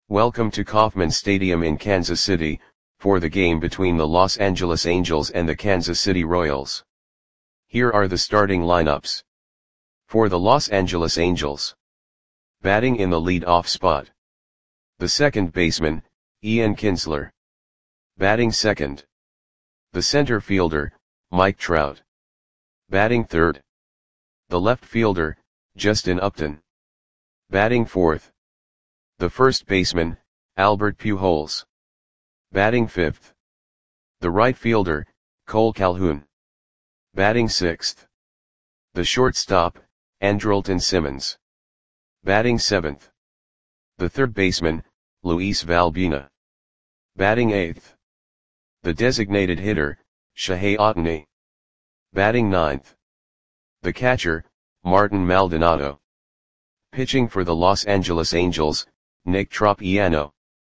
Welcome to Kauffman Stadium in Kansas City, for the game between the Los Angeles Angels and the Kansas City Royals. Here are the starting lineups. For the Los Angeles Angels. Batting in the lead-off spot. The second baseman, Ian Kinsler. Batting second. The center fielder, Mike Trout. Batting third. The left fielder, Justin Upton. Batting fourth. The first baseman, Albert Pujols. Batting fifth. The right fielder, Cole Calhoun. Batting sixth. The shortstop, Andrelton Simmons. Batting seventh. The third baseman, Luis Valbuena. Batting eighth. The designated hitter, Shohei Ohtani. Batting ninth. The catcher, Martin Maldonado. Pitching for the Los Angeles Angels, Nick Tropiano.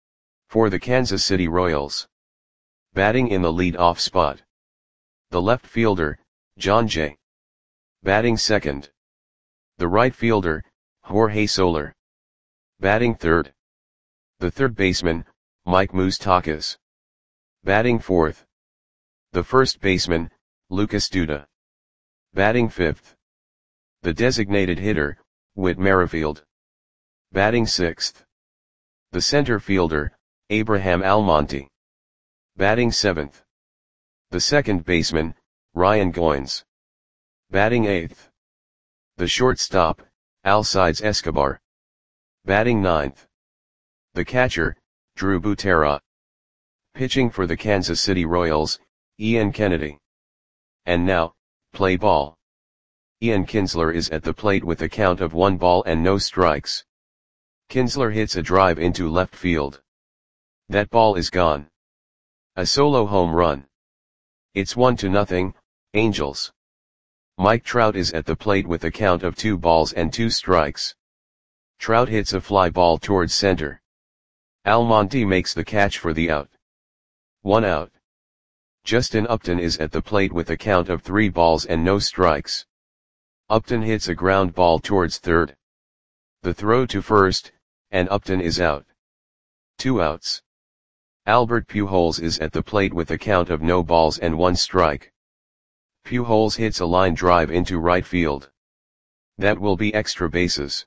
For the Kansas City Royals. Batting in the lead-off spot. The left fielder, Jon Jay. Batting second. The right fielder, Jorge Soler. Batting third. The third baseman, Mike Moustakas. Batting fourth. The first baseman, Lucas Duda. Batting fifth. The designated hitter, Whit Merrifield. Batting sixth. The center fielder, Abraham Almonte. Batting seventh. The second baseman, Ryan Goins. Batting eighth. The shortstop, Alcides Escobar. Batting ninth. The catcher, Drew Butera. Pitching for the Kansas City Royals, Ian Kennedy. And now, play ball. Ian Kinsler is at the plate with a count of 1 ball and no strikes. Kinsler hits a drive into left field. That ball is gone. A solo home run. It's 1-0, Angels. Mike Trout is at the plate with a count of 2 balls and 2 strikes. Trout hits a fly ball towards center. Almonte makes the catch for the out. 1 out. Justin Upton is at the plate with a count of 3 balls and no strikes. Upton hits a ground ball towards third. The throw to first, and Upton is out. 2 outs. Albert Pujols is at the plate with a count of no balls and 1 strike. Pujols hits a line drive into right field. That will be extra bases.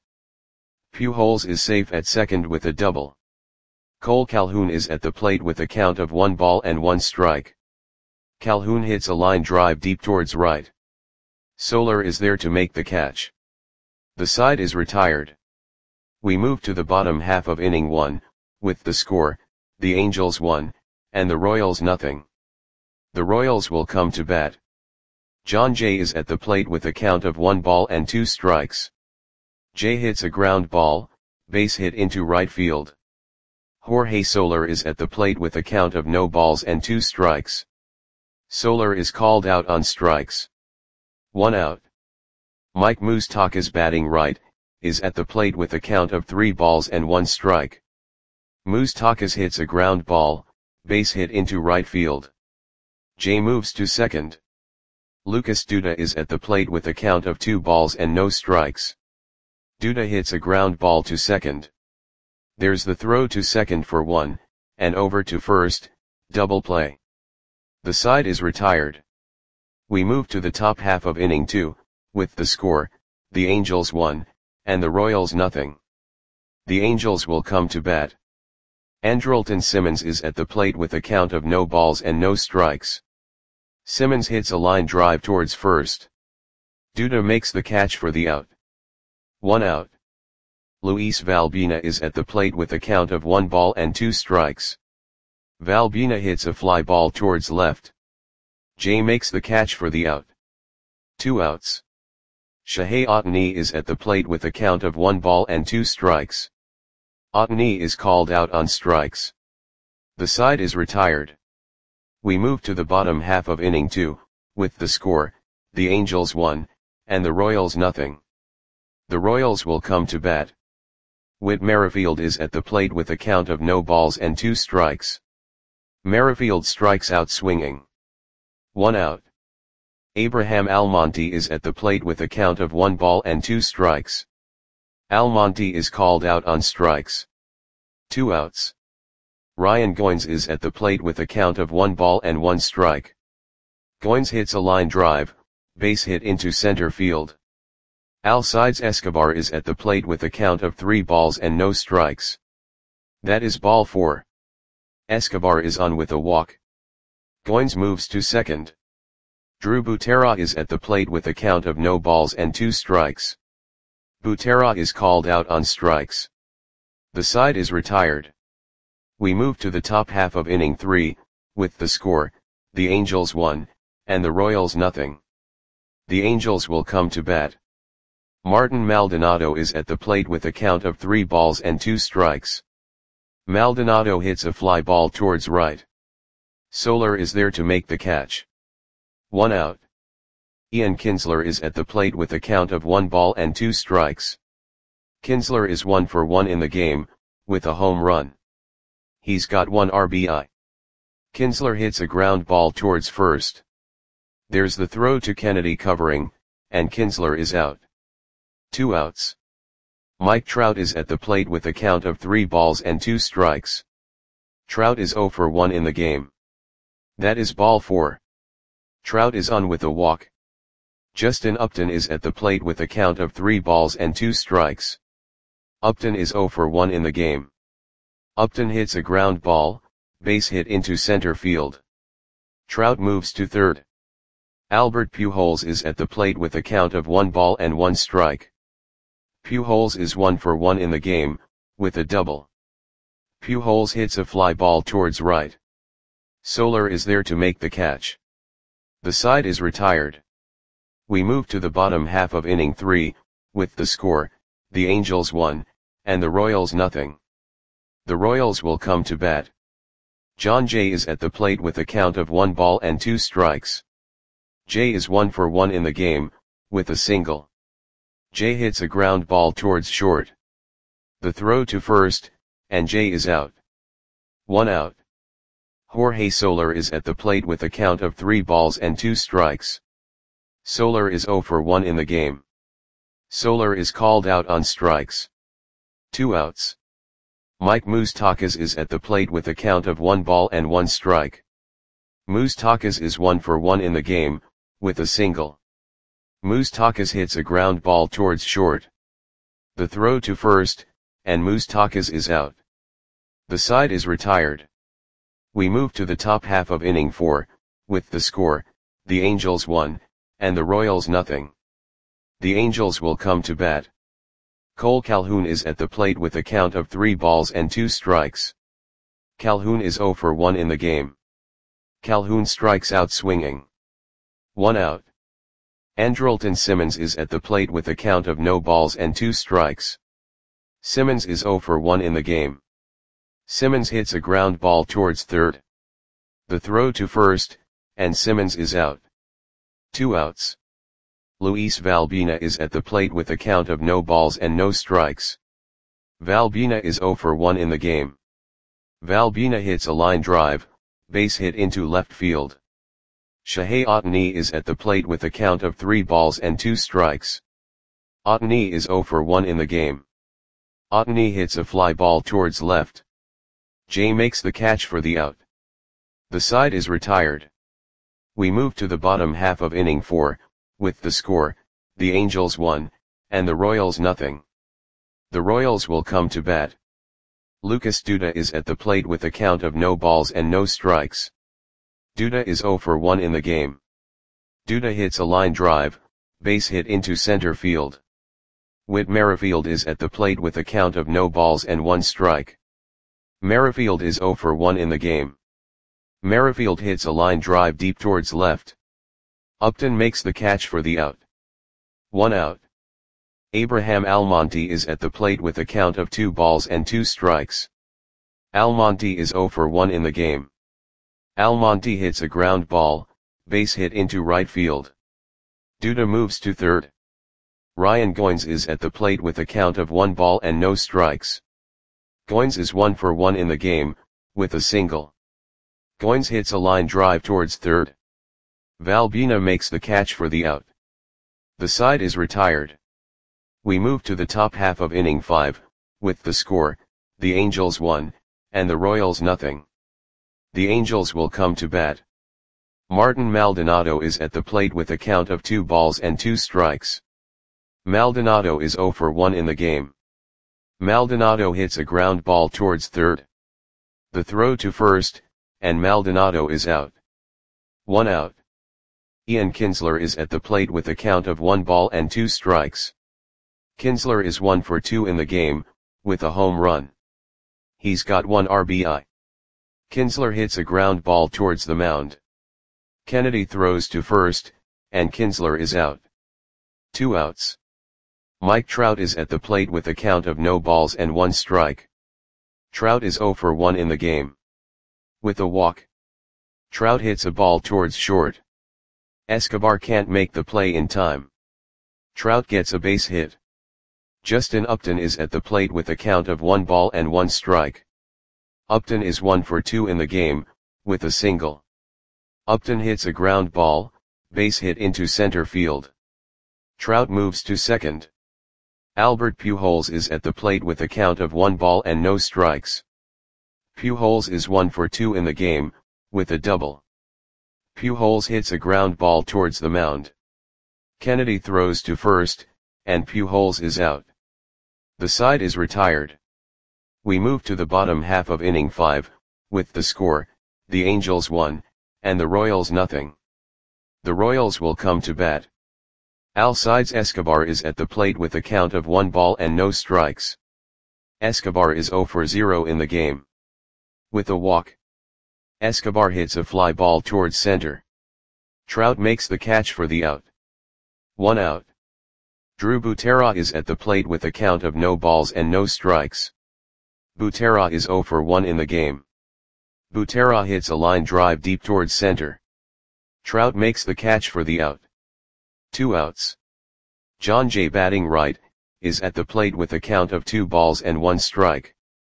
Pujols is safe at second with a double. Cole Calhoun is at the plate with a count of 1 ball and 1 strike. Calhoun hits a line drive deep towards right. Soler is there to make the catch. The side is retired. We move to the bottom half of inning 1, with the score, the Angels 1, and the Royals nothing. The Royals will come to bat. Jon Jay is at the plate with a count of 1 ball and 2 strikes. Jay hits a ground ball, base hit into right field. Jorge Soler is at the plate with a count of no balls and 2 strikes. Soler is called out on strikes. 1 out. Mike Moustakas, batting right, is at the plate with a count of 3 balls and 1 strike. Moustakas hits a ground ball, base hit into right field. Jay moves to second. Lucas Duda is at the plate with a count of 2 balls and no strikes. Duda hits a ground ball to second. There's the throw to second for 1, and over to first, double play. The side is retired. We move to the top half of inning 2, with the score, the Angels 1, and the Royals nothing. The Angels will come to bat. Andrelton Simmons is at the plate with a count of no balls and no strikes. Simmons hits a line drive towards first. Duda makes the catch for the out. 1 out. Luis Valbuena is at the plate with a count of 1 ball and 2 strikes. Valbuena hits a fly ball towards left. Jay makes the catch for the out. 2 outs. Shohei Ohtani is at the plate with a count of 1 ball and 2 strikes. Ohtani is called out on strikes. The side is retired. We move to the bottom half of inning 2, with the score, the Angels 1, and the Royals nothing. The Royals will come to bat. Whit Merrifield is at the plate with a count of no balls and 2 strikes. Merrifield strikes out swinging. 1 out. Abraham Almonte is at the plate with a count of 1 ball and 2 strikes. Almonte is called out on strikes. 2 outs. Ryan Goins is at the plate with a count of 1 ball and 1 strike. Goins hits a line drive, base hit into center field. Alcides Escobar is at the plate with a count of 3 balls and no strikes. That is ball 4. Escobar is on with a walk. Goins moves to second. Drew Butera is at the plate with a count of no balls and 2 strikes. Butera is called out on strikes. The side is retired. We move to the top half of inning 3, with the score, the Angels 1, and the Royals nothing. The Angels will come to bat. Martin Maldonado is at the plate with a count of 3 balls and 2 strikes. Maldonado hits a fly ball towards right. Soler is there to make the catch. 1 out. Ian Kinsler is at the plate with a count of 1 ball and 2 strikes. Kinsler is 1 for 1 in the game, with a home run. He's got 1 RBI. Kinsler hits a ground ball towards first. There's the throw to Kennedy covering, and Kinsler is out. 2 outs. Mike Trout is at the plate with a count of 3 balls and 2 strikes. Trout is 0 for 1 in the game. That is ball 4. Trout is on with a walk. Justin Upton is at the plate with a count of 3 balls and 2 strikes. Upton is 0 for 1 in the game. Upton hits a ground ball, base hit into center field. Trout moves to third. Albert Pujols is at the plate with a count of 1 ball and 1 strike. Pujols is 1 for 1 in the game, with a double. Pujols hits a fly ball towards right. Soler is there to make the catch. The side is retired. We move to the bottom half of inning 3, with the score, the Angels 1, and the Royals nothing. The Royals will come to bat. John Jay is at the plate with a count of 1 ball and 2 strikes. Jay is 1 for 1 in the game, with a single. Jay hits a ground ball towards short. The throw to first, and Jay is out. 1 out. Jorge Soler is at the plate with a count of 3 balls and 2 strikes. Soler is 0 for 1 in the game. Soler is called out on strikes. 2 outs. Mike Moustakas is at the plate with a count of 1 ball and 1 strike. Moustakas is 1 for 1 in the game, with a single. Moustakas hits a ground ball towards short. The throw to first, and Moustakas is out. The side is retired. We move to the top half of inning 4, with the score, the Angels 1, and the Royals nothing. The Angels will come to bat. Cole Calhoun is at the plate with a count of 3 balls and 2 strikes. Calhoun is 0 for 1 in the game. Calhoun strikes out swinging. 1 out. Andrelton Simmons is at the plate with a count of no balls and 2 strikes. Simmons is 0 for 1 in the game. Simmons hits a ground ball towards third. The throw to first, and Simmons is out. 2 outs. Luis Valbina is at the plate with a count of no balls and no strikes. Valbina is 0 for 1 in the game. Valbina hits a line drive, base hit into left field. Shohei Ohtani is at the plate with a count of 3 balls and 2 strikes. Ohtani is 0 for 1 in the game. Ohtani hits a fly ball towards left. Jay makes the catch for the out. The side is retired. We move to the bottom half of inning 4, with the score, the Angels 1, and the Royals nothing. The Royals will come to bat. Lucas Duda is at the plate with a count of no balls and no strikes. Duda is 0 for 1 in the game. Duda hits a line drive, base hit into center field. Whit Merrifield is at the plate with a count of no balls and 1 strike. Merrifield is 0 for 1 in the game. Merrifield hits a line drive deep towards left. Upton makes the catch for the out. 1 out. Abraham Almonte is at the plate with a count of 2 balls and 2 strikes. Almonte is 0 for 1 in the game. Almonte hits a ground ball, base hit into right field. Duda moves to third. Ryan Goins is at the plate with a count of 1 ball and no strikes. Goins is 1 for 1 in the game, with a single. Goins hits a line drive towards third. Valbina makes the catch for the out. The side is retired. We move to the top half of inning 5, with the score, the Angels 1, and the Royals nothing. The Angels will come to bat. Martin Maldonado is at the plate with a count of 2 balls and 2 strikes. Maldonado is 0 for 1 in the game. Maldonado hits a ground ball towards third. The throw to first, and Maldonado is out. 1 out. Ian Kinsler is at the plate with a count of 1 ball and 2 strikes. Kinsler is 1 for 2 in the game, with a home run. He's got 1 RBI. Kinsler hits a ground ball towards the mound. Kennedy throws to first, and Kinsler is out. 2 outs. Mike Trout is at the plate with a count of no balls and 1 strike. Trout is 0 for 1 in the game. With a walk. Trout hits a ball towards short. Escobar can't make the play in time. Trout gets a base hit. Justin Upton is at the plate with a count of 1 ball and 1 strike. Upton is 1 for 2 in the game, with a single. Upton hits a ground ball, base hit into center field. Trout moves to second. Albert Pujols is at the plate with a count of 1 ball and no strikes. Pujols is 1 for 2 in the game, with a double. Pujols hits a ground ball towards the mound. Kennedy throws to first, and Pujols is out. The side is retired. We move to the bottom half of inning 5, with the score, the Angels 1, and the Royals nothing. The Royals will come to bat. Alcides Escobar is at the plate with a count of 1 ball and no strikes. Escobar is 0 for 0 in the game. With a walk. Escobar hits a fly ball towards center. Trout makes the catch for the out. 1 out. Drew Butera is at the plate with a count of no balls and no strikes. Butera is 0 for 1 in the game. Butera hits a line drive deep towards center. Trout makes the catch for the out. 2 outs. John Jay batting right, is at the plate with a count of 2 balls and 1 strike.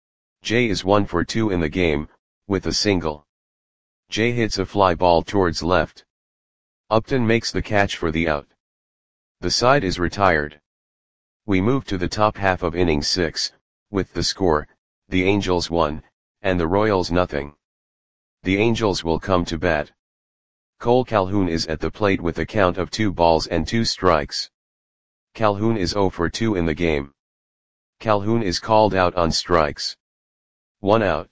Jay is 1 for 2 in the game, with a single. Jay hits a fly ball towards left. Upton makes the catch for the out. The side is retired. We move to the top half of inning 6, with the score, the Angels 1, and the Royals nothing. The Angels will come to bat. Cole Calhoun is at the plate with a count of 2 balls and 2 strikes. Calhoun is 0 for 2 in the game. Calhoun is called out on strikes. 1 out.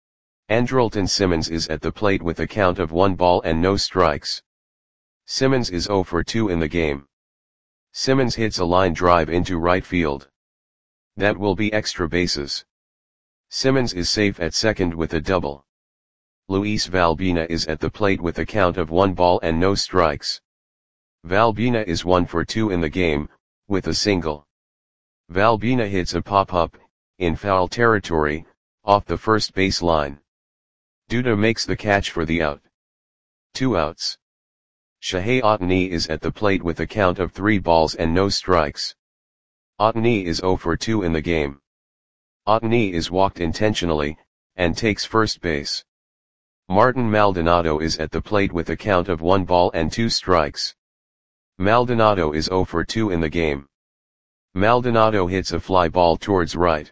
Andrelton Simmons is at the plate with a count of 1 ball and no strikes. Simmons is 0 for 2 in the game. Simmons hits a line drive into right field. That will be extra bases. Simmons is safe at second with a double. Luis Valbina is at the plate with a count of 1 ball and no strikes. Valbina is 1 for 2 in the game, with a single. Valbina hits a pop-up, in foul territory, off the first base line. Duda makes the catch for the out. 2 outs. Shohei Ohtani is at the plate with a count of 3 balls and no strikes. Ohtani is 0 for 2 in the game. Ohtani is walked intentionally, and takes first base. Martin Maldonado is at the plate with a count of 1 ball and 2 strikes. Maldonado is 0 for 2 in the game. Maldonado hits a fly ball towards right.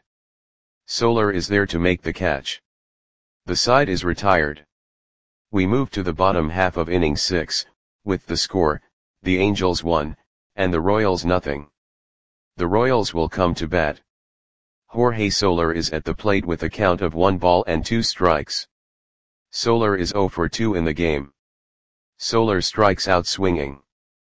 Soler is there to make the catch. The side is retired. We move to the bottom half of inning 6, with the score, the Angels 1, and the Royals nothing. The Royals will come to bat. Jorge Soler is at the plate with a count of 1 ball and 2 strikes. Soler is 0 for 2 in the game. Soler strikes out swinging.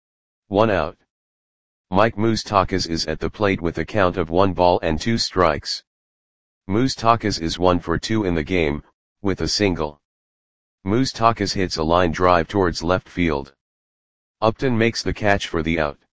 1 out. Mike Moustakas is at the plate with a count of 1 ball and 2 strikes. Moustakas is 1 for 2 in the game, with a single. Moustakas hits a line drive towards left field. Upton makes the catch for the out.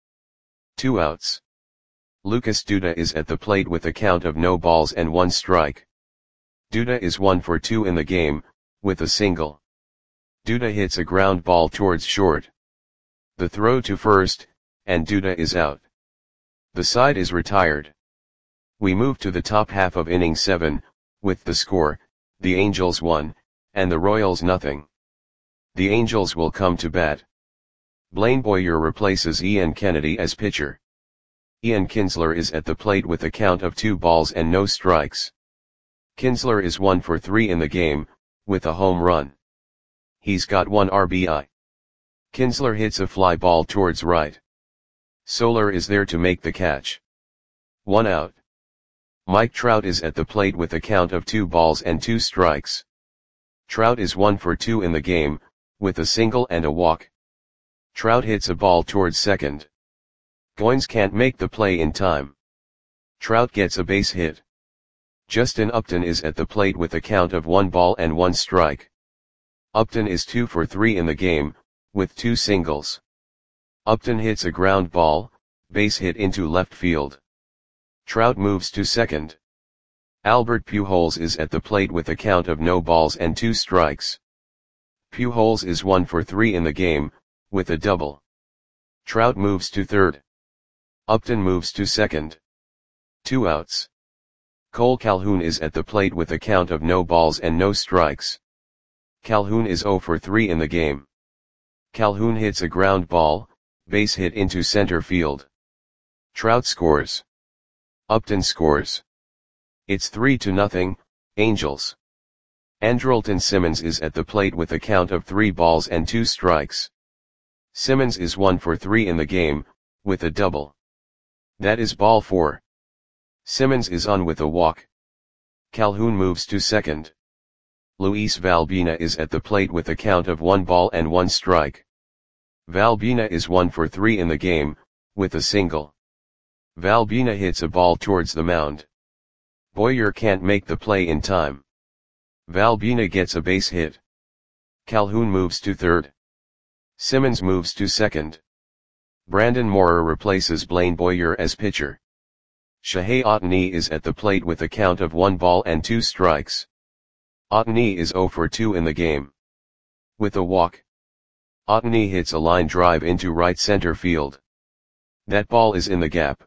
2 outs. Lucas Duda is at the plate with a count of no balls and 1 strike. Duda is 1 for 2 in the game, with a single. Duda hits a ground ball towards short. The throw to first, and Duda is out. The side is retired. We move to the top half of inning 7, with the score, the Angels 1, and the Royals nothing. The Angels will come to bat. Blaine Boyer replaces Ian Kennedy as pitcher. Ian Kinsler is at the plate with a count of 2 balls and no strikes. Kinsler is 1 for 3 in the game, with a home run. He's got 1 RBI. Kinsler hits a fly ball towards right. Soler is there to make the catch. 1 out. Mike Trout is at the plate with a count of 2 balls and 2 strikes. Trout is 1 for 2 in the game, with a single and a walk. Trout hits a ball towards second. Goins can't make the play in time. Trout gets a base hit. Justin Upton is at the plate with a count of 1 ball and 1 strike. Upton is 2 for 3 in the game, with 2 singles. Upton hits a ground ball, base hit into left field. Trout moves to second. Albert Pujols is at the plate with a count of no balls and 2 strikes. Pujols is 1 for 3 in the game, with a double. Trout moves to third. Upton moves to second. 2 outs. Cole Calhoun is at the plate with a count of no balls and no strikes. Calhoun is 0 for 3 in the game. Calhoun hits a ground ball, base hit into center field. Trout scores. Upton scores. It's 3-0, Angels. Andrelton Simmons is at the plate with a count of 3 balls and 2 strikes. Simmons is 1 for 3 in the game, with a double. That is ball 4. Simmons is on with a walk. Calhoun moves to second. Luis Valbuena is at the plate with a count of 1 ball and 1 strike. Valbuena is 1 for 3 in the game, with a single. Valbuena hits a ball towards the mound. Boyer can't make the play in time. Valbuena gets a base hit. Calhoun moves to third. Simmons moves to second. Brandon Moorer replaces Blaine Boyer as pitcher. Shohei Ohtani is at the plate with a count of 1 ball and 2 strikes. Ohtani is 0 for 2 in the game. With a walk. Ohtani hits a line drive into right center field. That ball is in the gap.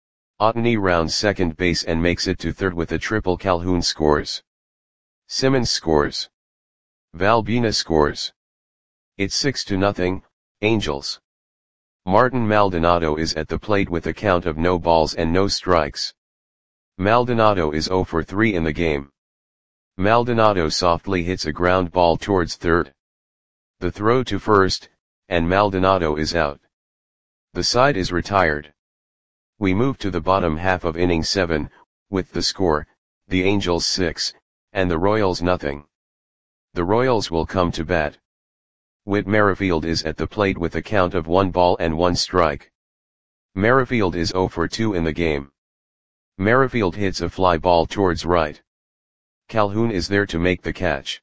Ohtani rounds second base and makes it to third with a triple. Calhoun scores. Simmons scores. Valbuena scores. It's 6-0, Angels. Martin Maldonado is at the plate with a count of no balls and no strikes. Maldonado is 0 for 3 in the game. Maldonado softly hits a ground ball towards third. The throw to first, and Maldonado is out. The side is retired. We move to the bottom half of inning 7, with the score, the Angels 6, and the Royals nothing. The Royals will come to bat. Whit Merrifield is at the plate with a count of 1 ball and 1 strike. Merrifield is 0 for 2 in the game. Merrifield hits a fly ball towards right. Calhoun is there to make the catch.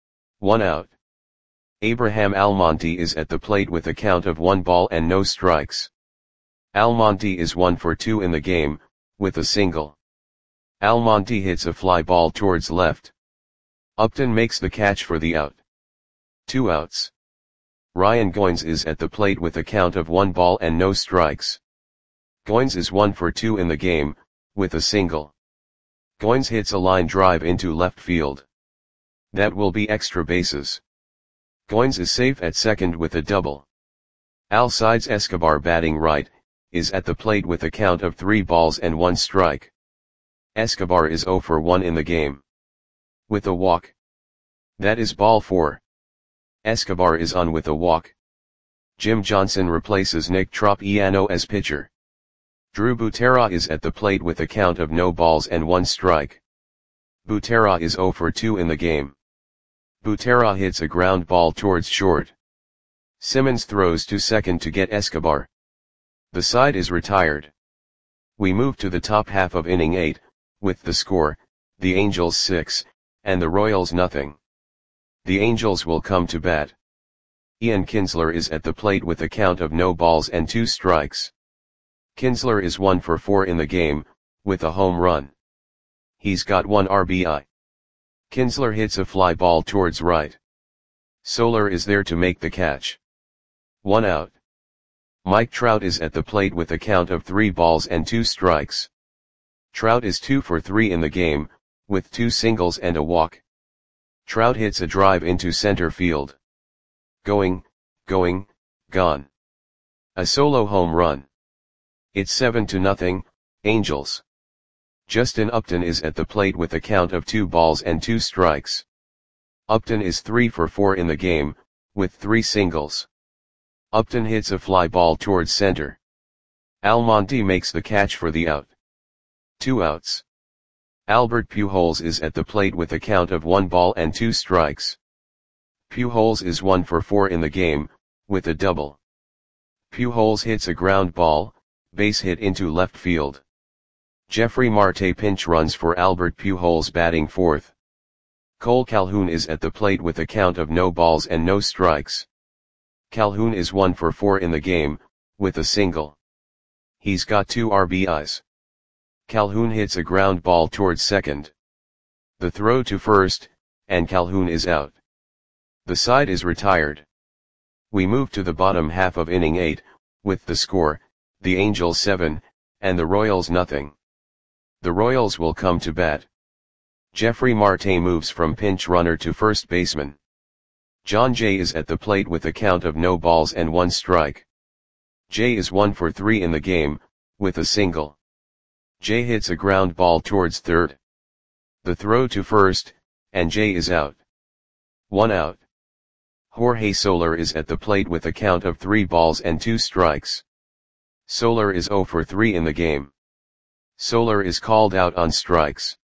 1 out. Abraham Almonte is at the plate with a count of 1 ball and no strikes. Almonte is 1 for 2 in the game, with a single. Almonte hits a fly ball towards left. Upton makes the catch for the out. 2 outs. Ryan Goins is at the plate with a count of 1 ball and no strikes. Goins is 1 for 2 in the game, with a single. Goins hits a line drive into left field. That will be extra bases. Goins is safe at second with a double. Alcides Escobar, batting right, is at the plate with a count of 3 balls and 1 strike. Escobar is 0 for 1 in the game. With a walk. That is ball 4. Escobar is on with a walk. Jim Johnson replaces Nick Tropiano as pitcher. Drew Butera is at the plate with a count of no balls and 1 strike. Butera is 0 for 2 in the game. Butera hits a ground ball towards short. Simmons throws to second to get Escobar. The side is retired. We move to the top half of inning 8, with the score, the Angels 6, and the Royals nothing. The Angels will come to bat. Ian Kinsler is at the plate with a count of no balls and 2 strikes. Kinsler is 1 for 4 in the game, with a home run. He's got 1 RBI. Kinsler hits a fly ball towards right. Soler is there to make the catch. 1 out. Mike Trout is at the plate with a count of 3 balls and 2 strikes. Trout is 2 for 3 in the game, with 2 singles and a walk. Trout hits a drive into center field. Going, gone. A solo home run. It's 7-0, Angels. Justin Upton is at the plate with a count of 2 balls and 2 strikes. Upton is 3 for 4 in the game, with 3 singles. Upton hits a fly ball towards center. Almonte makes the catch for the out. 2 outs. Albert Pujols is at the plate with a count of 1 ball and 2 strikes. Pujols is 1 for 4 in the game, with a double. Pujols hits a ground ball, base hit into left field. Jeffrey Marte pinch runs for Albert Pujols batting fourth. Cole Calhoun is at the plate with a count of no balls and no strikes. Calhoun is 1 for 4 in the game, with a single. He's got 2 RBIs. Calhoun hits a ground ball towards second. The throw to first, and Calhoun is out. The side is retired. We move to the bottom half of inning 8, with the score, the Angels 7, and the Royals nothing. The Royals will come to bat. Jeffrey Marte moves from pinch runner to first baseman. John Jay is at the plate with a count of no balls and 1 strike. Jay is 1 for 3 in the game, with a single. Jay hits a ground ball towards third. The throw to first, and Jay is out. 1 out. Jorge Soler is at the plate with a count of 3 balls and 2 strikes. Soler is 0 for 3 in the game. Soler is called out on strikes.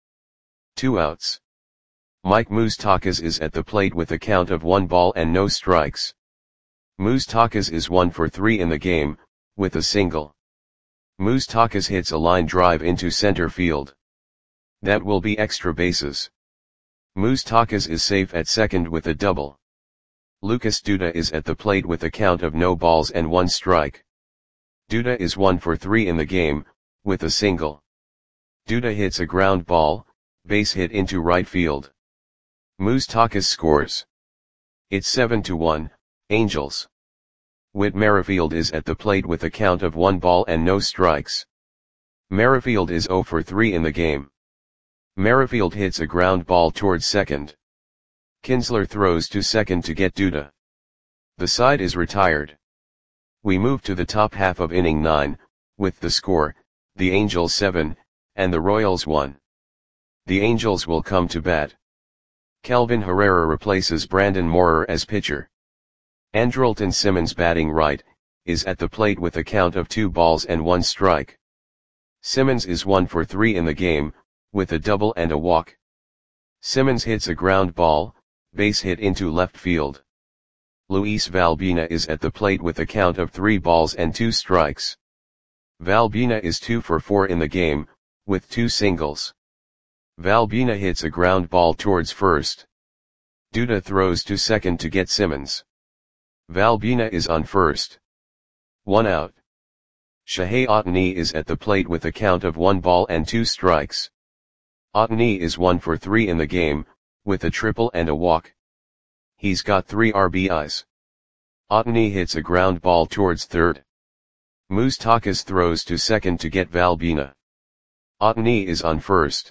2 outs. Mike Moustakas is at the plate with a count of 1 ball and no strikes. Moustakas is 1 for 3 in the game, with a single. Moustakas hits a line drive into center field. That will be extra bases. Moustakas is safe at second with a double. Lucas Duda is at the plate with a count of no balls and 1 strike. Duda is 1 for 3 in the game, with a single. Duda hits a ground ball, base hit into right field. Moustakas scores. It's 7-1, Angels. Whit Merrifield is at the plate with a count of 1 ball and no strikes. Merrifield is 0 for 3 in the game. Merrifield hits a ground ball towards second. Kinsler throws to second to get Duda. The side is retired. We move to the top half of inning 9, with the score, the Angels 7, and the Royals 1. The Angels will come to bat. Kelvin Herrera replaces Brandon Moorer as pitcher. Andrelton Simmons batting right, is at the plate with a count of 2 balls and 1 strike. Simmons is 1 for 3 in the game, with a double and a walk. Simmons hits a ground ball, base hit into left field. Luis Valbuena is at the plate with a count of 3 balls and 2 strikes. Valbuena is 2 for 4 in the game, with 2 singles. Valbuena hits a ground ball towards first. Duda throws to second to get Simmons. Valbuena is on first. 1 out. Shohei Ohtani is at the plate with a count of 1 ball and 2 strikes. Ohtani is 1 for 3 in the game, with a triple and a walk. He's got 3 RBIs. Ohtani hits a ground ball towards third. Moustakas throws to second to get Valbuena. Ohtani is on first.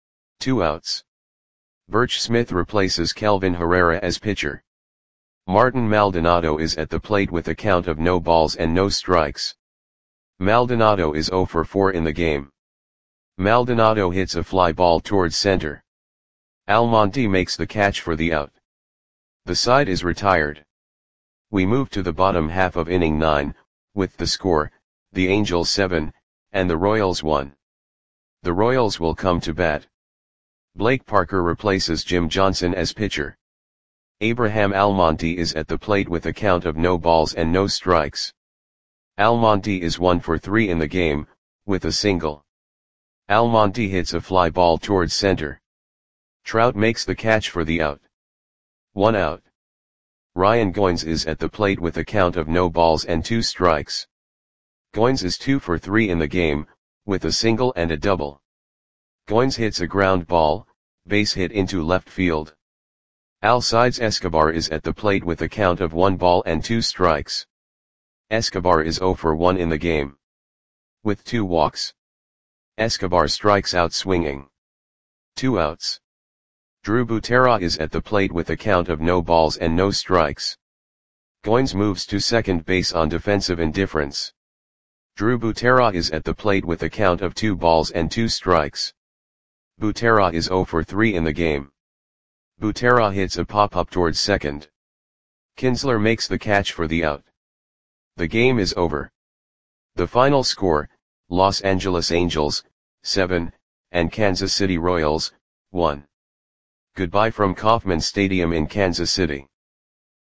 2 outs. Birch Smith replaces Kelvin Herrera as pitcher. Martin Maldonado is at the plate with a count of no balls and no strikes. Maldonado is 0 for 4 in the game. Maldonado hits a fly ball towards center. Almonte makes the catch for the out. The side is retired. We move to the bottom half of inning 9, with the score, the Angels 7, and the Royals 1. The Royals will come to bat. Blake Parker replaces Jim Johnson as pitcher. Abraham Almonte is at the plate with a count of no balls and no strikes. Almonte is 1 for 3 in the game, with a single. Almonte hits a fly ball towards center. Trout makes the catch for the out. 1 out. Ryan Goins is at the plate with a count of no balls and 2 strikes. Goins is 2 for 3 in the game, with a single and a double. Goins hits a ground ball, base hit into left field. Alcides Escobar is at the plate with a count of 1 ball and 2 strikes. Escobar is 0 for 1 in the game. With 2 walks. Escobar strikes out swinging. 2 outs. Drew Butera is at the plate with a count of no balls and no strikes. Goins moves to second base on defensive indifference. Drew Butera is at the plate with a count of 2 balls and 2 strikes. Butera is 0 for 3 in the game. Butera hits a pop-up towards second. Kinsler makes the catch for the out. The game is over. The final score, Los Angeles Angels, 7, and Kansas City Royals, 1. Goodbye from Kauffman Stadium in Kansas City.